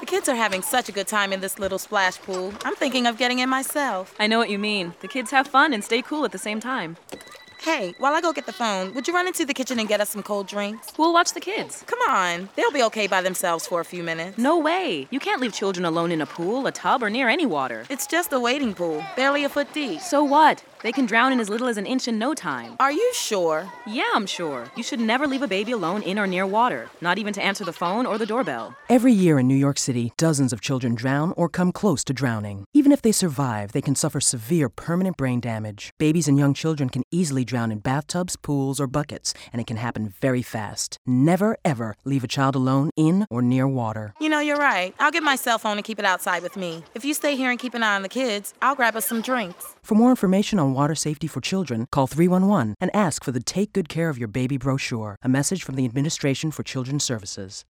The kids are having such a good time in this little splash pool. I'm thinking of getting in myself. I know what you mean. The kids have fun and stay cool at the same time. Hey, while I go get the phone, would you run into the kitchen and get us some cold drinks? Who'll watch the kids? Come on. They'll be okay by themselves for a few minutes. No way. You can't leave children alone in a pool, a tub, or near any water. It's just a wading pool, barely a foot deep. So what? They can drown in as little as an inch in no time. Are you sure? Yeah, I'm sure. You should never leave a baby alone in or near water, not even to answer the phone or the doorbell. Every year in New York City, dozens of children drown or come close to drowning. Even if they survive, they can suffer severe permanent brain damage. Babies and young children can easily drown in bathtubs, pools, or buckets, and it can happen very fast. Never, ever leave a child alone in or near water. You know, you're right. I'll get my cell phone and keep it outside with me. If you stay here and keep an eye on the kids, I'll grab us some drinks. For more information on water safety for children, call 311 and ask for the Take Good Care of Your Baby brochure. A message from the Administration for Children's Services.